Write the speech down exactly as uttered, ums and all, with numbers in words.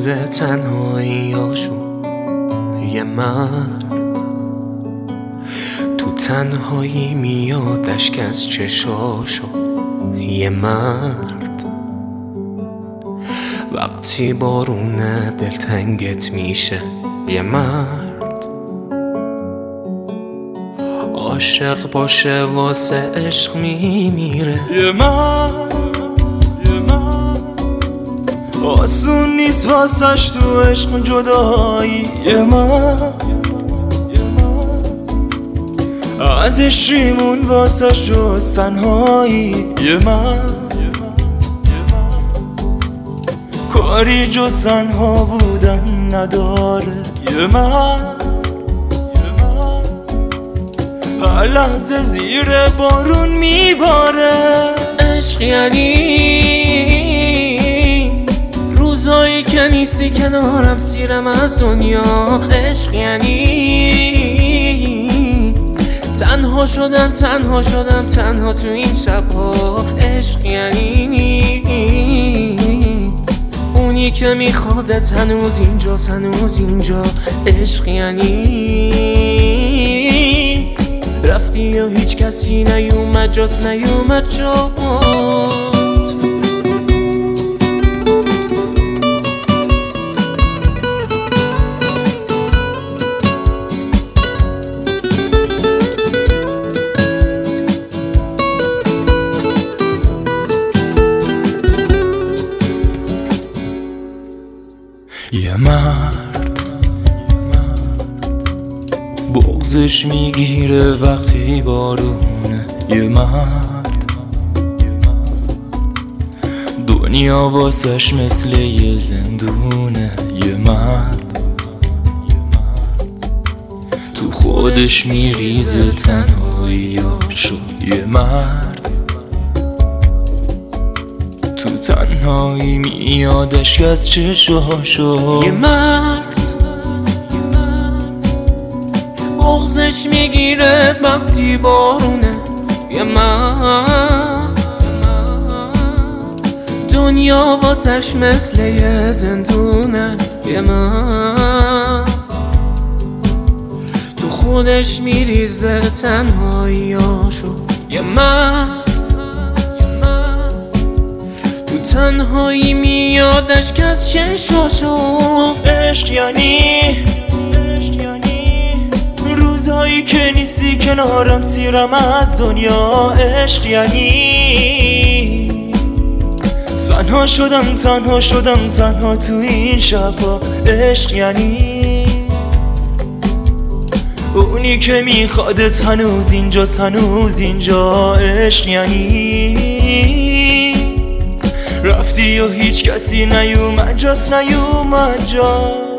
میریزه تنهاییاشون. یه مرد تو تنهایی میاد اشک از چشاشو. یه مرد وقتی بارونه دلتنگت میشه. یه مرد عاشق باشه واسه عشق میمیره. یه مرد آسون نیست واسش تو عشق جدایی. یه مرد ازش ریمون واسش جز تنهایی. یه مرد کاری جز تنها بودن نداره. یه مرد هر لحظه زیر بارون میباره. عشق یعنی روزایی که نیستی کنارم سیرم از دنیا. عشق یعنی تنها شدم تنها شدم تنها تو این شبها. عشق یعنی اونی که میخوادت هنوز اینجاست هنوز اینجا. عشق یعنی رفتی و هیچ کسی نیومد جات نیومد جات. یه مرد بغضش میگیره وقتی بارونه. یه مرد دنیا واسش مثل یه زندونه. یه مرد تو خودش میریزه تنهاییاشو. یه مرد تو تنهایی میادش از چشاشو. یه مرد بغضش میگیره وقتی بارونه. یه مرد دنیا واسش مثل یه زندونه. یه مرد تو خودش میریزه تنهاییاشو. یه مرد تنهایی میادش که از چشاشو. عشق یعنی روزایی که نیستی کنارم سیرم از دنیا. عشق یعنی تنها شدم تنها شدم تنها تو این شبا. عشق یعنی اونی که میخوادت هنوز اینجاست هنوز اینجا. عشق یعنی رفتی و هیچ کسی نیومد جات نیومد جا.